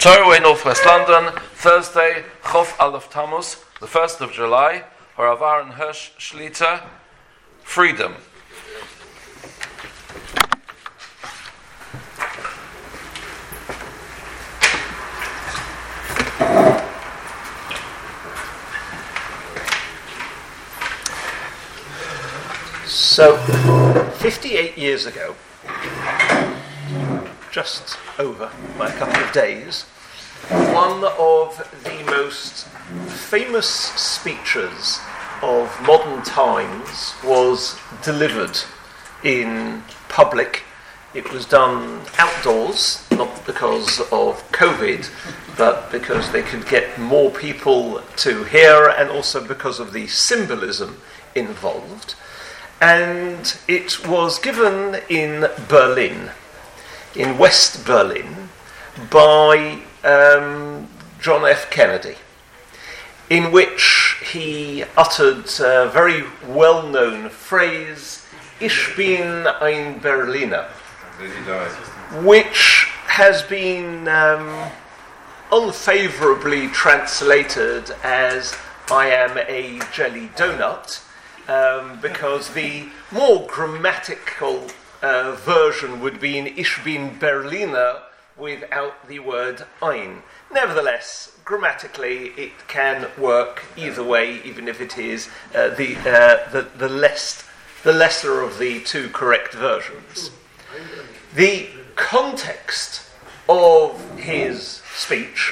Torah Northwest London, Thursday, Chof Aleph Tammuz, the 1st of July, Harav Aaron Hirsch Shlita, Freedom. So, 58 years ago, just over by a couple of days, one of the most famous speeches of modern times was delivered in public. It was done outdoors, not because of COVID, but because they could get more people to hear and also because of the symbolism involved. And it was given in Berlin, in West Berlin, by John F. Kennedy, in which he uttered a very well-known phrase, Ich bin ein Berliner, which has been unfavourably translated as I am a jelly donut, because the more grammatical version would be in Ich bin Berliner without the word ein. Nevertheless, grammatically it can work either way, even if it is the lesser of the two correct versions. The context of his speech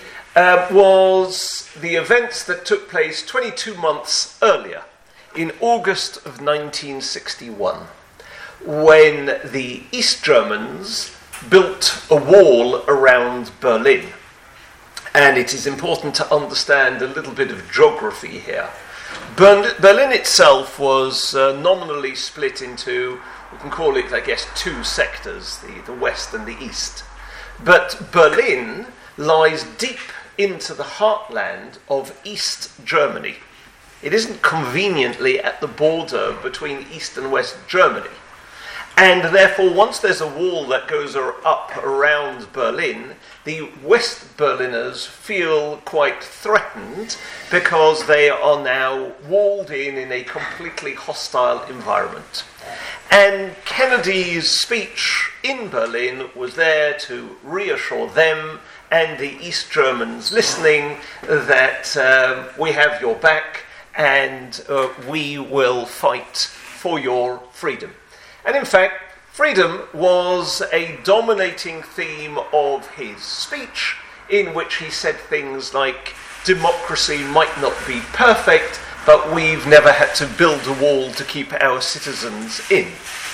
was the events that took place 22 months earlier, in August of 1961, when the East Germans built a wall around Berlin. And it is important to understand a little bit of geography here. Berlin itself was nominally split into, we can call it, I guess, two sectors, the West and the East. But Berlin lies deep into the heartland of East Germany. It isn't conveniently at the border between East and West Germany. And therefore, once there's a wall that goes up around Berlin, the West Berliners feel quite threatened because they are now walled in a completely hostile environment. And Kennedy's speech in Berlin was there to reassure them and the East Germans listening that we have your back, and we will fight for your freedom. And in fact, freedom was a dominating theme of his speech, in which he said things like, democracy might not be perfect, but we've never had to build a wall to keep our citizens in.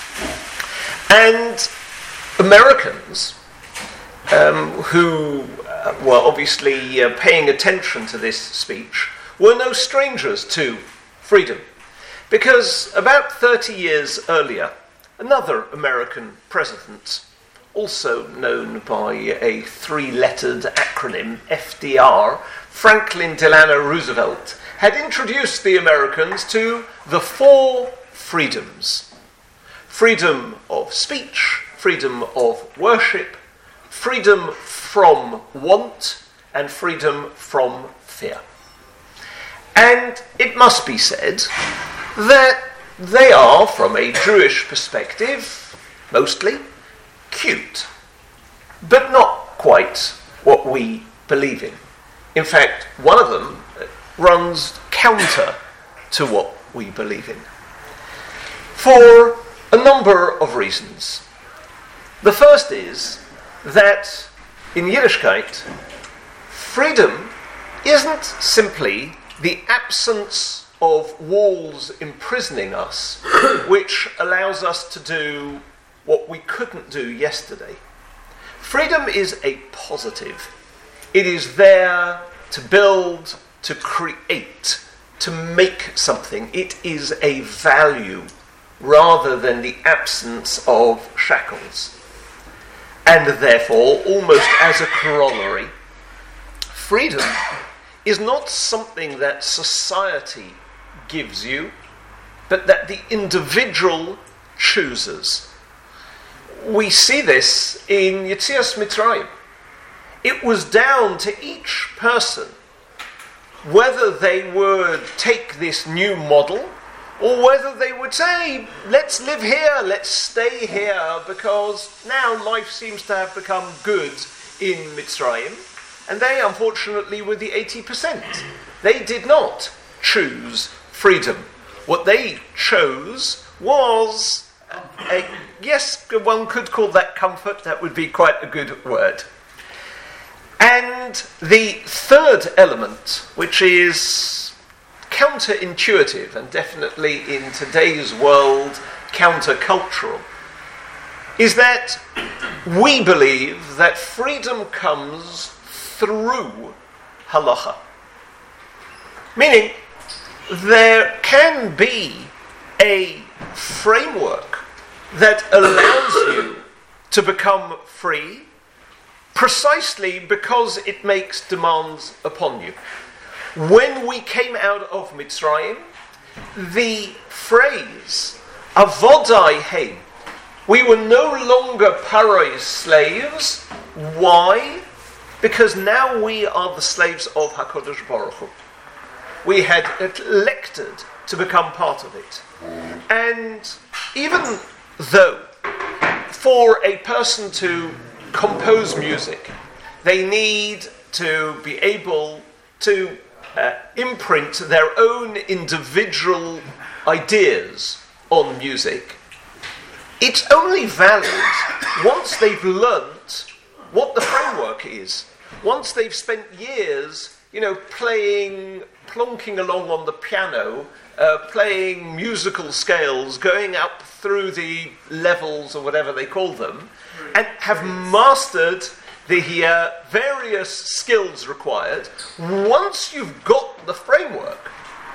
And Americans, who were obviously paying attention to this speech, were no strangers to freedom, because about 30 years earlier, another American president, also known by a three-lettered acronym, FDR, Franklin Delano Roosevelt, had introduced the Americans to the four freedoms: freedom of speech, freedom of worship, freedom from want, and freedom from fear. And it must be said that they are, from a Jewish perspective, mostly cute, but not quite what we believe in. In fact, one of them runs counter to what we believe in, for a number of reasons. The first is that in Yiddishkeit, freedom isn't simply the absence of walls imprisoning us, which allows us to do what we couldn't do yesterday. Freedom is a positive. It is there to build, to create, to make something. It is a value rather than the absence of shackles. And therefore, almost as a corollary, freedom is not something that society gives you, but that the individual chooses. We see this in Yetzias Mitzrayim. it was down to each person whether they would take this new model or whether they would say, let's live here, let's stay here, because now life seems to have become good in Mitzrayim. And they, unfortunately, were the 80%. They did not choose freedom. What they chose was, yes, one could call that comfort, that would be quite a good word. And the third element, which is counterintuitive and definitely in today's world countercultural, is that we believe that freedom comes through halacha. Meaning, there can be a framework that allows you to become free precisely because it makes demands upon you. When we came out of Mitzrayim, the phrase Avodai Heim, we were no longer Paro's slaves. Why? Because now we are the slaves of HaKadosh Baruch Hu. We had elected to become part of it. And even though for a person to compose music, they need to be able to imprint their own individual ideas on music, it's only valid once they've learnt what the framework is. Once they've spent years, playing, plonking along on the piano, playing musical scales, going up through the levels or whatever they call them, and have mastered the various skills required. Once you've got the framework,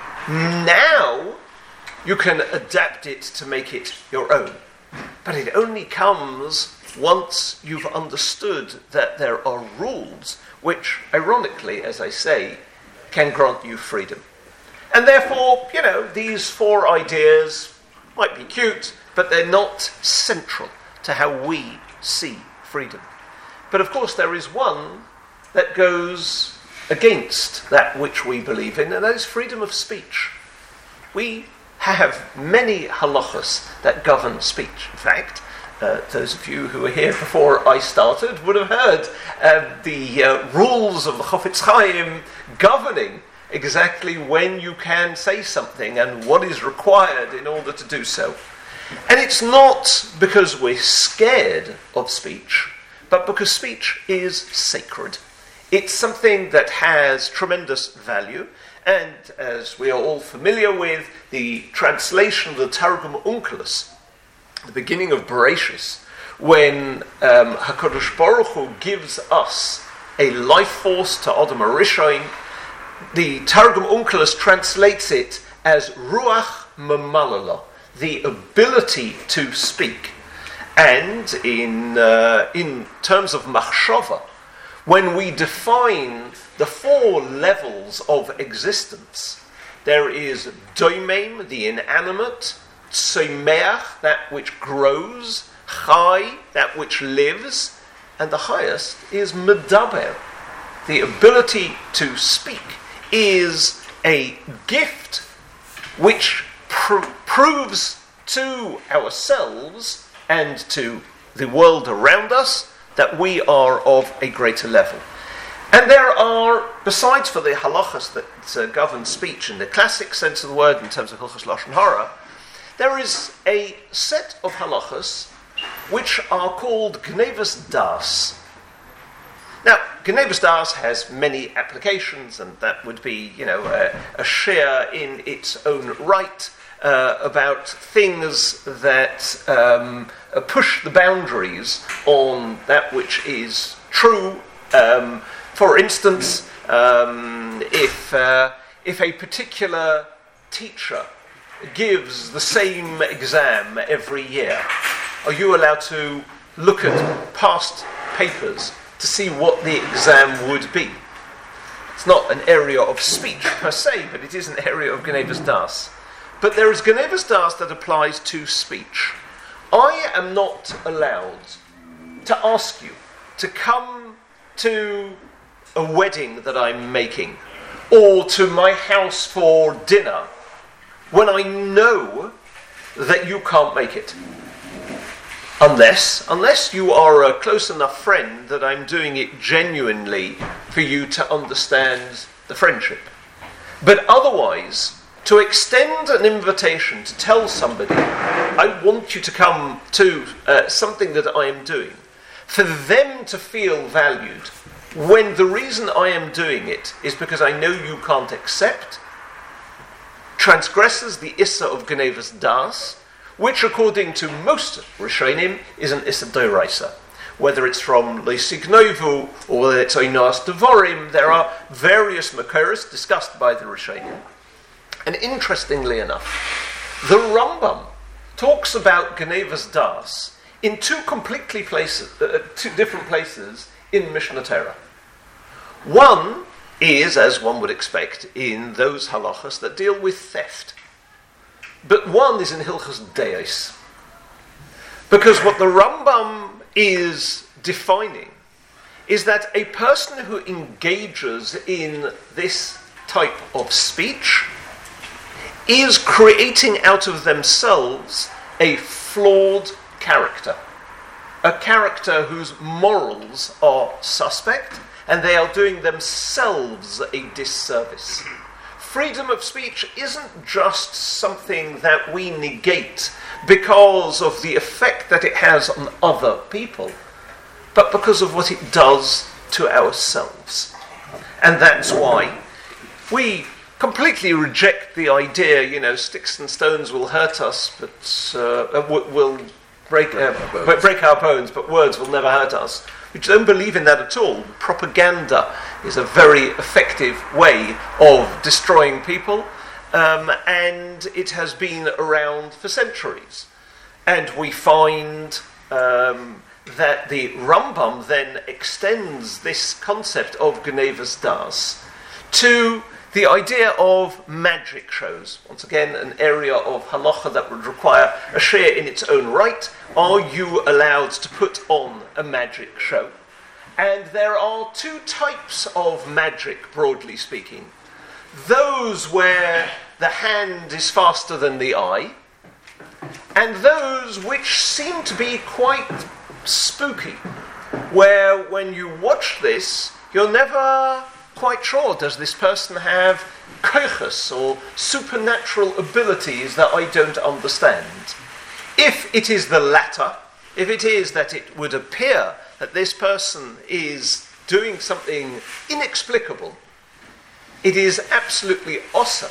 now you can adapt it to make it your own. But it only comes once you've understood that there are rules which, ironically, as I say, can grant you freedom. And therefore, these four ideas might be cute, but they're not central to how we see freedom. But of course there is one that goes against that which we believe in, and that is freedom of speech. We have many halachas that govern speech. In fact, those of you who were here before I started would have heard the rules of the Chofetz Chaim governing exactly when you can say something and what is required in order to do so. And it's not because we're scared of speech, but because speech is sacred. It's something that has tremendous value, and as we are all familiar with, the translation of the Targum Onkelos, the beginning of Bereshis, when HaKadosh Baruch Hu gives us a life force to Adam HaRishon, the Targum Onkelos translates it as Ruach Mamalala, the ability to speak. And in terms of machshava, when we define the four levels of existence, there is doimem, the inanimate, tzomeach, that which grows, chai, that which lives, and the highest is medaber. The ability to speak is a gift which proves to ourselves and to the world around us that we are of a greater level. And there are, besides for the halachas that govern speech in the classic sense of the word in terms of Hilchos Lashon Hara, there is a set of halachas which are called Gnevus Das. Now, Gnevus Das has many applications, and that would be, a share in its own right about things that push the boundaries on that which is true. For instance, if a particular teacher gives the same exam every year, are you allowed to look at past papers to see what the exam would be? It's not an area of speech per se, but it is an area of Gnevus Das. But there is Gnevus Das that applies to speech. I am not allowed to ask you to come to a wedding that I'm making, or to my house for dinner, when I know that you can't make it? Unless you are a close enough friend that I'm doing it genuinely for you to understand the friendship. But otherwise, to extend an invitation to tell somebody, I want you to come to something that I am doing, for them to feel valued, when the reason I am doing it is because I know you can't accept, transgresses the Issa of Genevas Das, which according to most Rishonim is an Issa Doraisa. Whether it's from Leisignovu or whether it's Oinas Devorim, there are various Makoros discussed by the Rishonim. And interestingly enough, the Rambam talks about Genevas Das in two different places in Mishnah Torah. One is, as one would expect, in those halachas that deal with theft. But one is in Hilchos Deos. Because what the Rambam is defining is that a person who engages in this type of speech is creating out of themselves a flawed character. A character whose morals are suspect, and they are doing themselves a disservice. Freedom of speech isn't just something that we negate because of the effect that it has on other people, but because of what it does to ourselves. And that's why we completely reject the idea, sticks and stones will hurt us, but will break our bones, but words will never hurt us. We don't believe in that at all. Propaganda is a very effective way of destroying people, and it has been around for centuries. And we find that the Rambam then extends this concept of Genevas Das to the idea of magic shows. Once again, an area of halacha that would require a share in its own right. Are you allowed to put on a magic show? And there are two types of magic, broadly speaking. Those where the hand is faster than the eye, and those which seem to be quite spooky, where when you watch this, you're never quite sure, does this person have koiches or supernatural abilities that I don't understand? If it is the latter, if it is that it would appear that this person is doing something inexplicable, it is absolutely awesome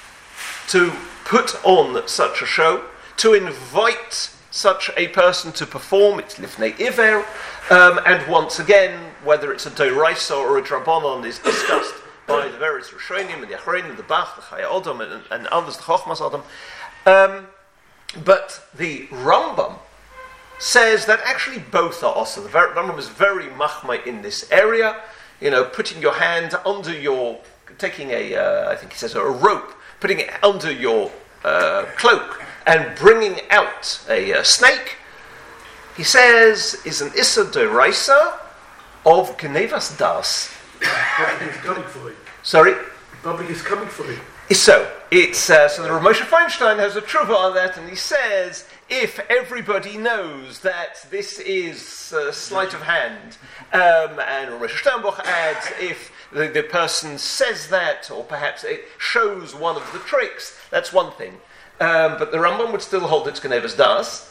to put on such a show, to invite such a person to perform. It's Lifnei Iver, and once again, whether it's a Doraisa or a Drabonon is discussed by the various Rishonim and the Achronim, the Bach, the Chaya Odom, and others, the Chochmas Odom. But the Rambam says that actually both are awesome. The Rambam is very machma in this area. Putting your hand under taking I think he says a rope, putting it under your cloak and bringing out a snake, he says, is an Issa Doraisa of Genevas Das. Public is coming for you. Sorry? Public is coming for you. So the Rav Moshe Feinstein has a tshuva on that, and he says, if everybody knows that this is sleight of hand, and Rav Moshe Sternbuch adds, if the person says that, or perhaps it shows one of the tricks, that's one thing. But the Rambam would still hold it's Genevas Das,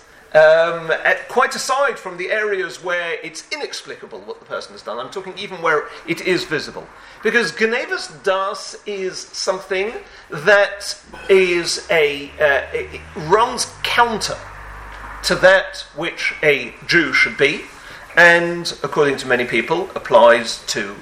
quite aside from the areas where it's inexplicable what the person has done. I'm talking even where it is visible. Because Genevas Das is something that is it runs counter to that which a Jew should be, and according to many people, applies to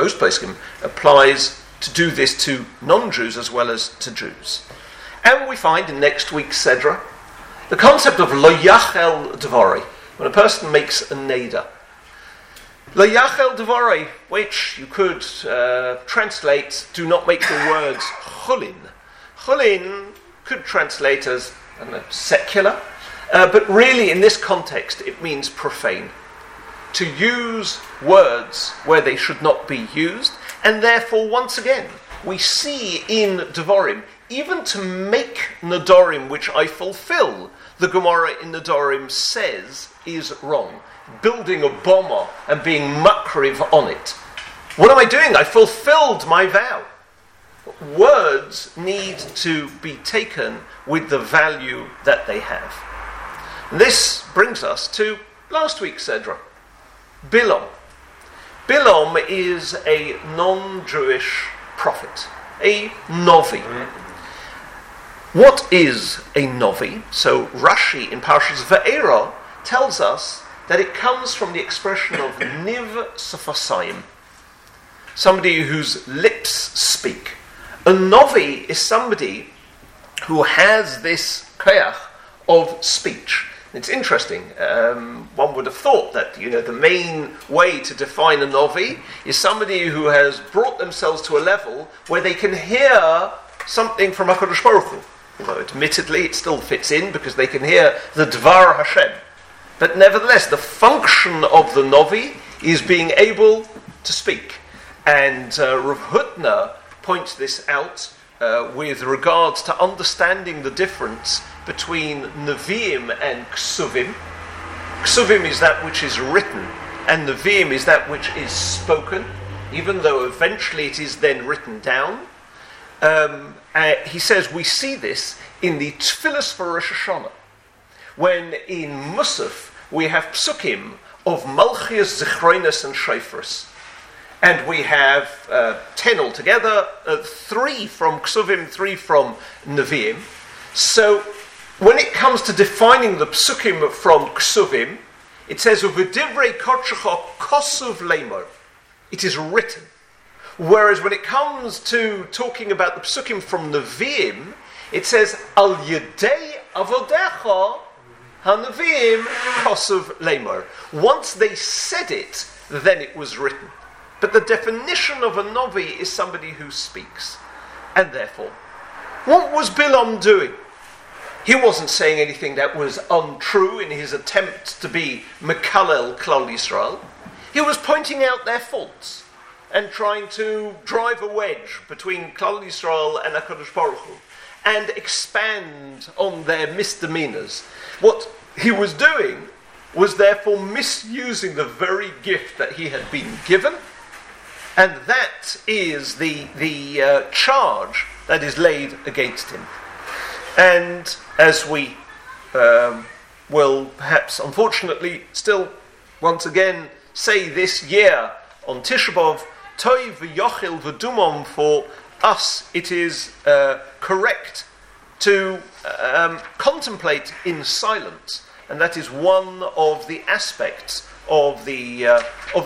do this to non-Jews as well as to Jews. And we find in next week's Sedra the concept of lo yachel dvorei, when a person makes a neder. Lo yachel dvorei, which you could translate, do not make the words chulin. Chulin could translate as secular, but really in this context it means profane. to use words where they should not be used, and therefore, once again, we see in Devarim, even to make Nedarim which I fulfill, the Gemara in Nedarim says is wrong. Building a bomber and being makriv on it. What am I doing? I fulfilled my vow. Words need to be taken with the value that they have. And this brings us to last week's Sedra. Bilam. Bilam is a non-Jewish prophet, a Novi. What is a Novi? So Rashi in Parshas Va'era tells us that it comes from the expression of Niv Safasayim, somebody whose lips speak. A Novi is somebody who has this koyach of speech. It's interesting. One would have thought that the main way to define a Novi is somebody who has brought themselves to a level where they can hear something from HaKadosh Baruch Hu. Although admittedly it still fits in because they can hear the Dvar Hashem. But nevertheless, the function of the Novi is being able to speak. And Rav Hutner points this out with regards to understanding the difference between Nevi'im and Ksuvim. Ksuvim is that which is written, and Nevi'im is that which is spoken, even though eventually it is then written down. He says we see this in the Tfilas for Rosh Hashanah, when in Musaf we have psukim of Malchias, Zichroinus and Shofros. And we have 10 altogether, 3 from Ksuvim, 3 from Nevi'im. So when it comes to defining the psukim from Ksuvim, it says, U'v'divrei kodshecha kosuv leimor. It is written. Whereas when it comes to talking about the psukim from Nevi'im, it says, Al yedei avodecha ha-Nevi'im kosuv leimor. Once they said it, then it was written. But the definition of a Novi is somebody who speaks. And therefore, what was Bilam doing? He wasn't saying anything that was untrue in his attempt to be Mekalel Klal Yisrael. He was pointing out their faults and trying to drive a wedge between Klal Yisrael and HaKadosh Baruch Hu and expand on their misdemeanors. What he was doing was therefore misusing the very gift that he had been given, and that is the charge that is laid against him. And as we will perhaps, unfortunately, still once again say this year on Tisha B'Av, Toiv v'yochil v'dumom, for us it is correct to contemplate in silence, and that is one of the aspects of the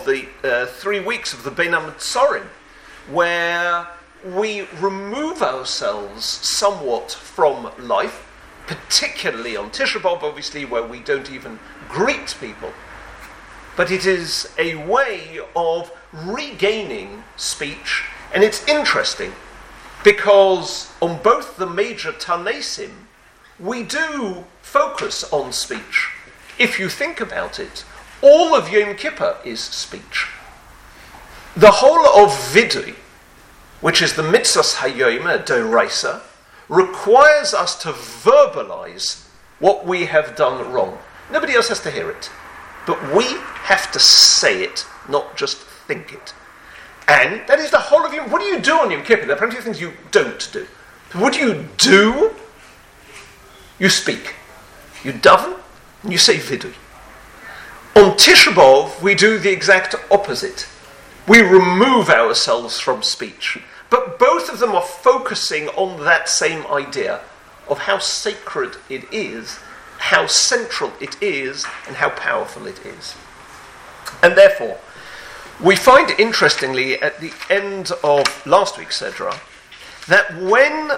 3 weeks of the Bein HaMetzorim, where we remove ourselves somewhat from life, particularly on Tisha B'Av, obviously, where we don't even greet people. But it is a way of regaining speech, and it's interesting because on both the major Tanesim, we do focus on speech. If you think about it, all of Yom Kippur is speech. The whole of Vidui, which is the Mitzvahs Hayom Doraisa, requires us to verbalize what we have done wrong. Nobody else has to hear it. But we have to say it, not just think it. And that is the whole of Yom. What do you do on Yom Kippur? There are plenty of things you don't do. But what do? You speak. You daven, and you say Vidui. On Tisha B'Av, we do the exact opposite. We remove ourselves from speech. But both of them are focusing on that same idea of how sacred it is, how central it is, and how powerful it is. And therefore, we find, interestingly, at the end of last week's Sedra, that when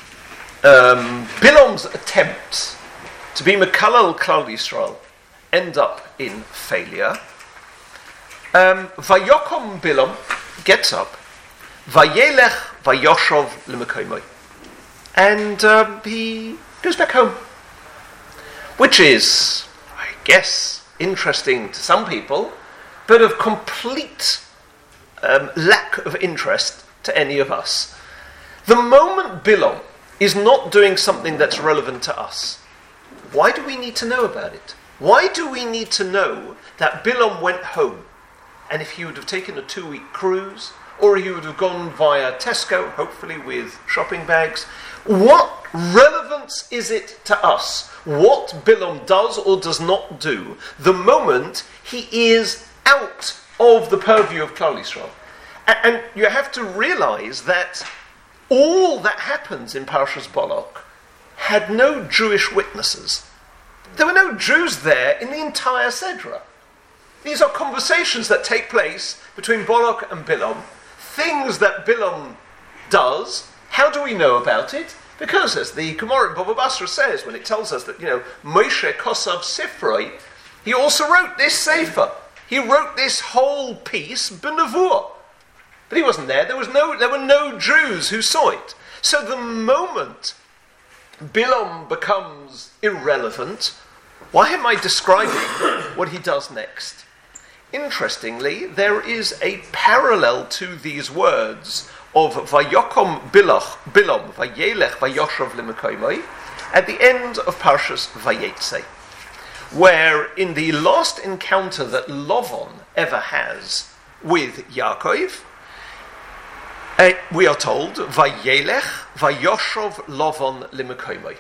Bilam's attempts to be Mekalel Klal Yisrael end up in failure, Vayokom Bilam gets up, Vayelech Vayoshov L'Mekoimoi, and he goes back home. Which is, I guess, interesting to some people, but of complete lack of interest to any of us. The moment Bilam is not doing something that's relevant to us, why do we need to know about it? Why do we need to know that Bilam went home, and if he would have taken a 2-week cruise, or he would have gone via Tesco, hopefully with shopping bags, what relevance is it to us what Bilam does or does not do the moment he is out of the purview of Klal Yisrael? And you have to realize that all that happens in Parshas Balak had no Jewish witnesses. There were no Jews there in the entire Sedra. These are conversations that take place between Balak and Bilam, things that Bilam does. How do we know about it? Because, as the Gemara in Bava Basra says, when it tells us that, Moshe Kosav Sifroi, he also wrote this Sefer. He wrote this whole piece, B'Nevuah. But he wasn't there. There were no Jews who saw it. So the moment Bilam becomes irrelevant, why am I describing what he does next? Interestingly, there is a parallel to these words of Vayokom Bilam, Vayelech Vayoshav L'Mekoimoi, at the end of Parshas Vayetze, where in the last encounter that Lavan ever has with Yaakov, we are told, Vayelech Vayoshav Lavan L'Mekoimoi.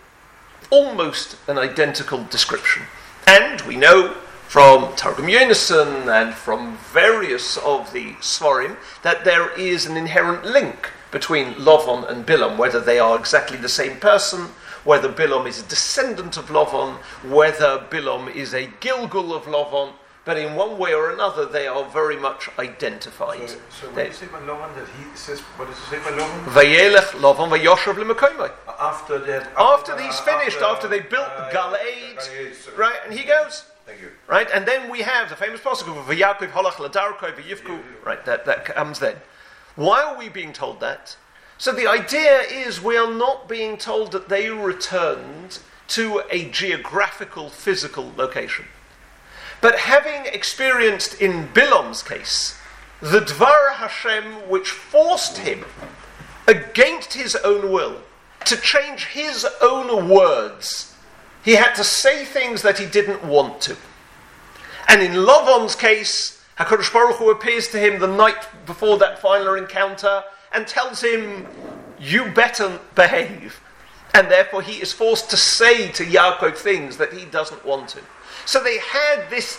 Almost an identical description. And we know from Targum Yonason and from various of the Svarim that there is an inherent link between Lavan and Bilam, whether they are exactly the same person, whether Bilam is a descendant of Lavan, whether Bilam is a Gilgul of Lavan, but in one way or another they are very much identified. So when you say by Lavan, that he says, what does he say by Lavan? Vayelech Lavan Vayoshav L'Mekoimoi. After that. After he's finished, after they built Galeed, right, and he goes. Thank you. Right, and then we have the famous passage of V'Yakov Holach Ladarkoi V'Yivku. Right, that comes then. Why are we being told that? So the idea is we are not being told that they returned to a geographical, physical location. But having experienced in Bilam's case the Dvar Hashem which forced him, against his own will, to change his own words, he had to say things that he didn't want to. And in Lavan's case, HaKadosh Baruch Hu appears to him the night before that final encounter and tells him, you better behave. And therefore he is forced to say to Yaakov things that he doesn't want to. So they had this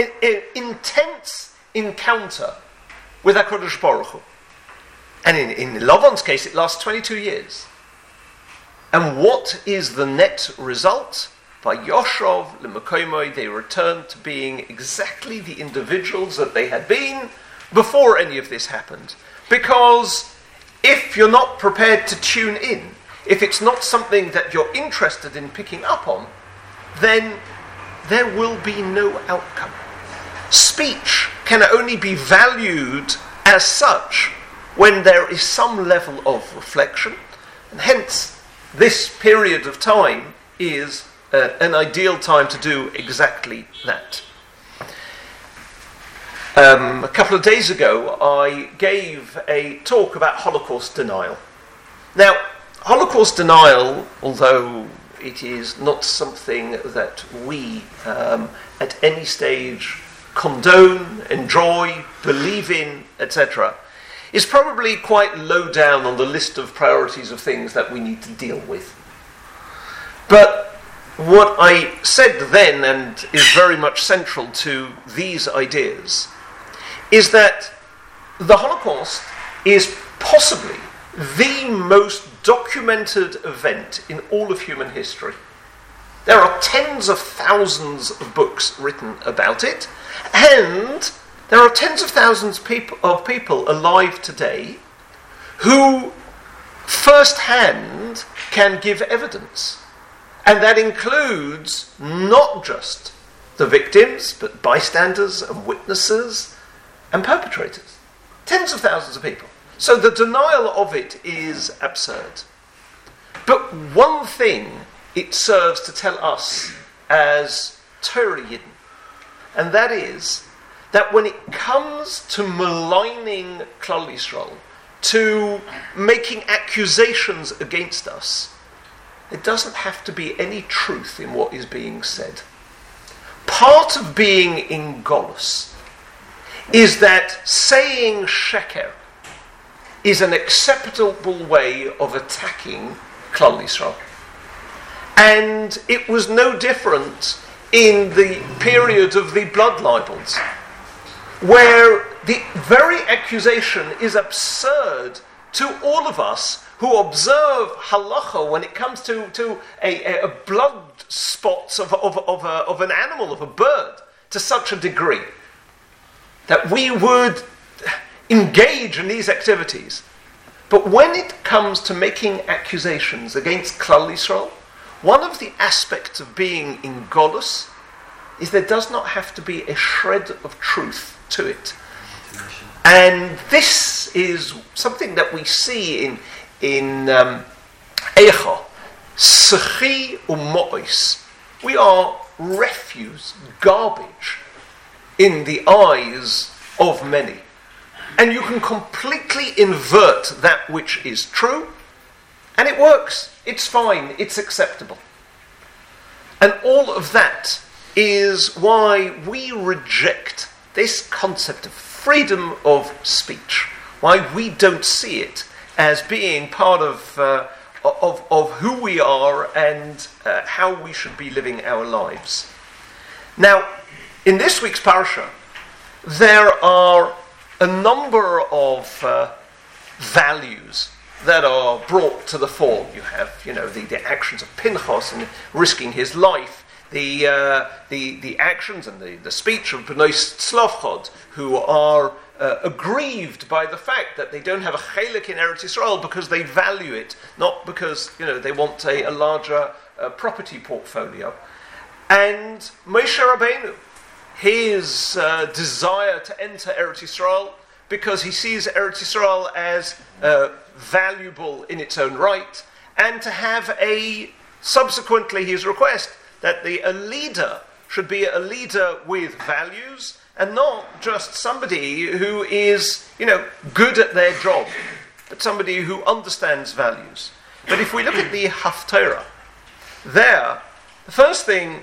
intense encounter with HaKadosh Baruch Hu. And in Lavan's case, it lasts 22 years. And what is the net result? By Yoshov L'Mekoimoi, they return to being exactly the individuals that they had been before any of this happened. Because if you're not prepared to tune in, if it's not something that you're interested in picking up on, then there will be no outcome. Speech can only be valued as such when there is some level of reflection, and hence this period of time is an ideal time to do exactly that. A couple of days ago, I gave a talk about Holocaust denial. Now, Holocaust denial, although it is not something that we at any stage condone, enjoy, believe in, etc., is probably quite low down on the list of priorities of things that we need to deal with. But what I said then, and is very much central to these ideas, is that the Holocaust is possibly the most documented event in all of human history. There are tens of thousands of books written about it, and there are tens of thousands of people alive today who firsthand can give evidence. And that includes not just the victims, but bystanders and witnesses and perpetrators. Tens of thousands of people. So the denial of it is absurd. But one thing it serves to tell us as Torah Yidden, and that is that when it comes to maligning Klal Yisrael, to making accusations against us, there doesn't have to be any truth in what is being said. Part of being in Golus is that saying sheker is an acceptable way of attacking Klal Yisrael. And it was no different in the period of the blood libels, where the very accusation is absurd to all of us who observe halacha when it comes to a blood spots of an animal, of a bird, to such a degree that we would engage in these activities. But when it comes to making accusations against Klal Yisrael, one of the aspects of being in Golus is there does not have to be a shred of truth to it. And this is something that we see in Eicha, Sechi u'Mo'is. We are refuse, garbage, in the eyes of many. And you can completely invert that which is true, and it works. It's fine. It's acceptable. And all of that is why we reject this concept of freedom of speech, why we don't see it as being part of who we are and how we should be living our lives. Now, in this week's parasha, there are a number of values that are brought to the fore. You have, the actions of Pinchas and risking his life, the actions and the speech of Bnei Tzlofchad, who are aggrieved by the fact that they don't have a chelik in Eretz Yisrael because they value it, not because they want a larger property portfolio. And Moshe Rabbeinu, his desire to enter Eretz Yisrael because he sees Eretz Yisrael as valuable in its own right, and to have subsequently his request that a leader should be a leader with values and not just somebody who is, good at their job, but somebody who understands values. But if we look at the Haftarah, there, the first thing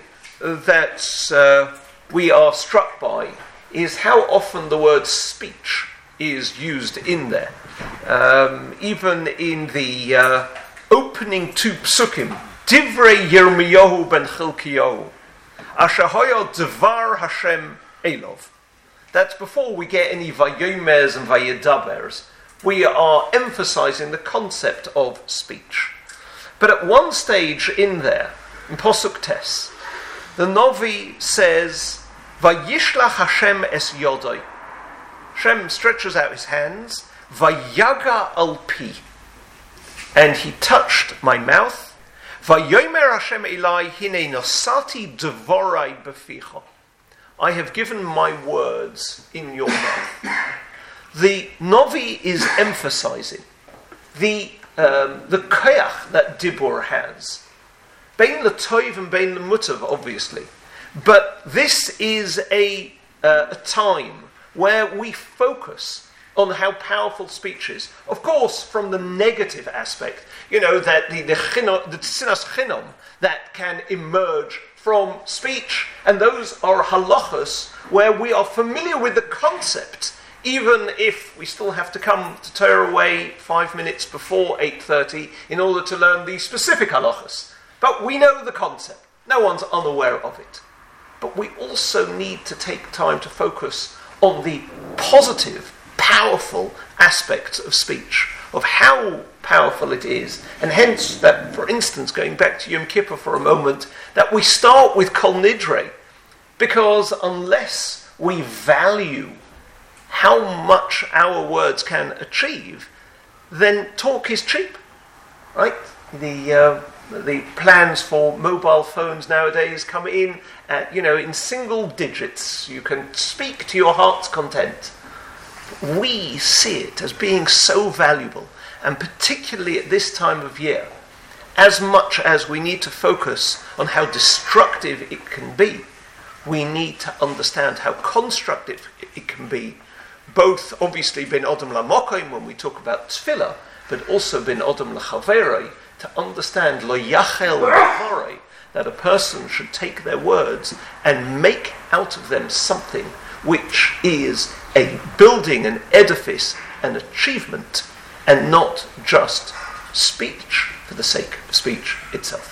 that we are struck by is how often the word speech is used in there. Even in the opening two psukim, Divrei Yirmiyahu ben Chilkiyahu, Asher hoya Devar Hashem Elov. That's before we get any Vayomers and Vayedabers. We are emphasizing the concept of speech. But at one stage in there, in Posuk Tes, the Novi says, Vayishlach Hashem es Yodai. Hashem stretches out his hands, Vayaga al pi, and he touched my mouth. Vayomer Hashem Elai hine nosati devorai beficha. I have given my words in your mouth. The Novi is emphasizing the koyach that Dibur has. Bein l'toiv and bein l'mutav, obviously. But this is a time where we focus on how powerful speech is. Of course, from the negative aspect, that the tzinas chinom that can emerge from speech, and those are halachas where we are familiar with the concept, even if we still have to come to Torah away 5 minutes before 8:30 in order to learn the specific halachas. But we know the concept. No one's unaware of it. But we also need to take time to focus on the positive, powerful aspects of speech, of how powerful it is. And hence that, for instance, going back to Yom Kippur for a moment, that we start with Kol Nidre, because unless we value how much our words can achieve, then talk is cheap, right? The plans for mobile phones nowadays come in at, in single digits. You can speak to your heart's content. We see it as being so valuable, and particularly at this time of year, as much as we need to focus on how destructive it can be, we need to understand how constructive it can be, both obviously bin odom lamokoim when we talk about tefillah, but also bin odom lachaverei, to understand lo yachel v'horei, that a person should take their words and make out of them something which is a building, an edifice, an achievement, and not just speech for the sake of speech itself.